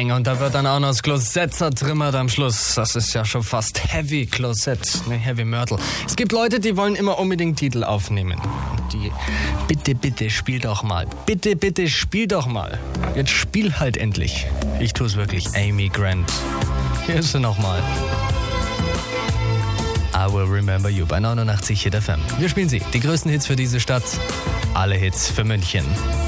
Banger. Und da wird dann auch noch das Klosett zertrümmert am Schluss. Das ist ja schon fast Heavy Klosett, ne, Heavy Mörtel. Es gibt Leute, die wollen immer unbedingt Titel aufnehmen. Und die, bitte, spiel doch mal. Bitte, spiel doch mal. Jetzt spiel halt endlich. Ich tu's wirklich. Amy Grant. Hier ist sie nochmal. I Will Remember You bei 89 Hit FM. Wir spielen sie. Die größten Hits für diese Stadt. Alle Hits für München.